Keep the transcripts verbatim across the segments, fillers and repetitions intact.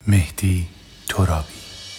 مهدی ترابی.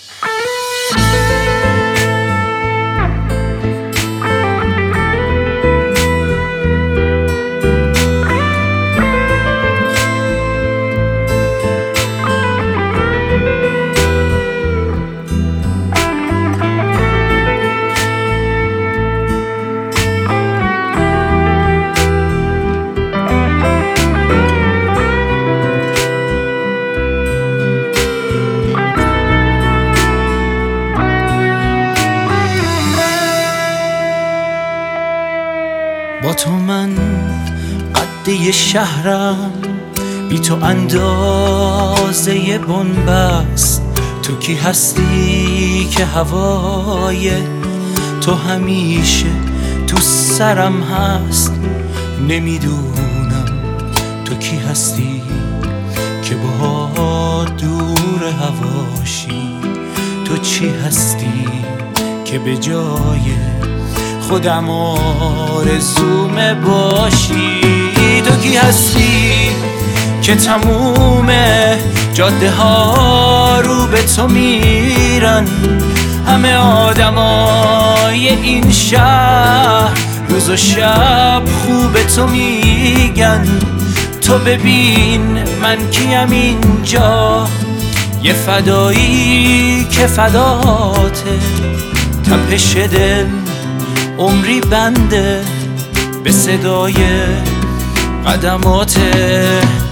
با تو من قد یه شهرم، بی تو اندازه بنبست. تو کی هستی که هوای تو همیشه تو سرم هست؟ نمیدونم تو کی هستی که با دور هواشی. تو چی هستی که به جای خودم آرزومه باشی؟ تو کی هستی که تموم جاده ها رو به تو میرن؟ همه آدمای این شهر روز و شب خوب تو میگن. تو ببین من کیم اینجا، یه فدایی که فداته. تپش دل عمری بنده به صدای قدماته.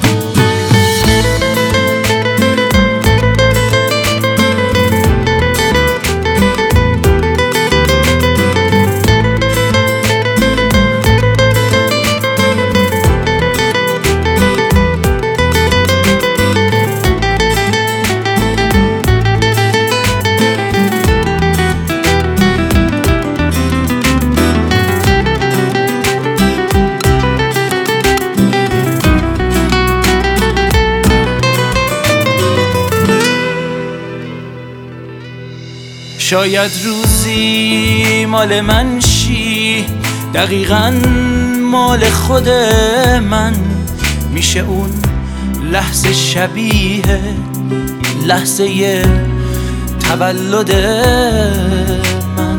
شاید روزی مال من شی، دقیقاً مال خود من. میشه اون لحظه شبیه لحظه تولد من.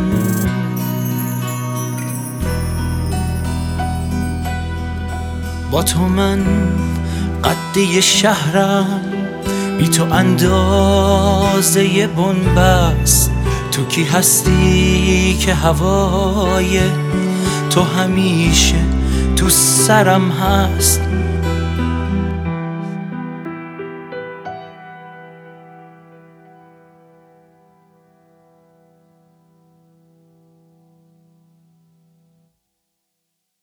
با تو من قد یه شهرم، بی تو اندازه بنبست. تو کی هستی که هوای تو همیشه تو سرم هست؟